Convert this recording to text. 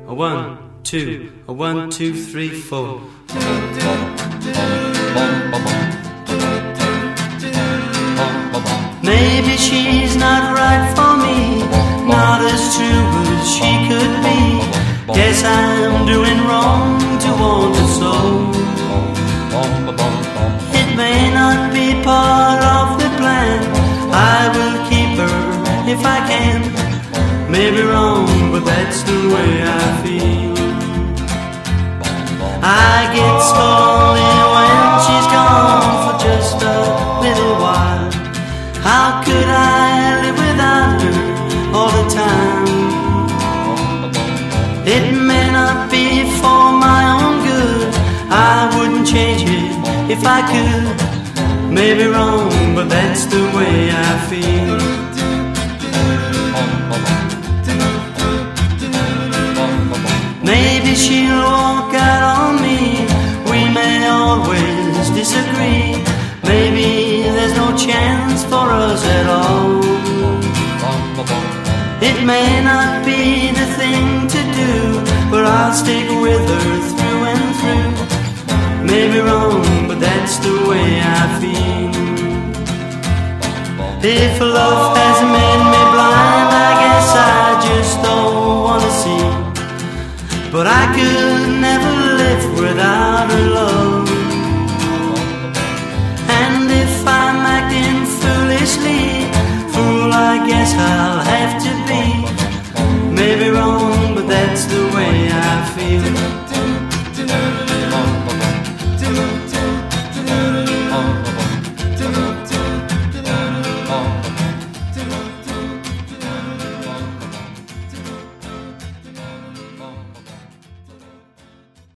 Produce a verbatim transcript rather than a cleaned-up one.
A one, two, a one, two, three, four. Maybe she's not right for me, not as true as she could be. Guess I'm doing wrong to want her so. It may not be part of the plan, I will keep her if I can. Maybe wrong, but that's the way I feel. I get scolded when she's gone for just a little while. How could I live without her all the time? It may not be for my own good, I wouldn't change it if I could. Maybe wrong, but that's the way I feel. Maybe she'll walk out on me, we may always disagree. Maybe there's no chance for us at all. It may not be the thing to do, but I'll stick with her through and through. Maybe wrong, but that's the way I feel. If love has made me blind, I guess I just don't wanna see. But I could never live without her love. And if I'm acting foolishly, fool I guess I'll have to be. Maybe wrong, but that's the way I feel.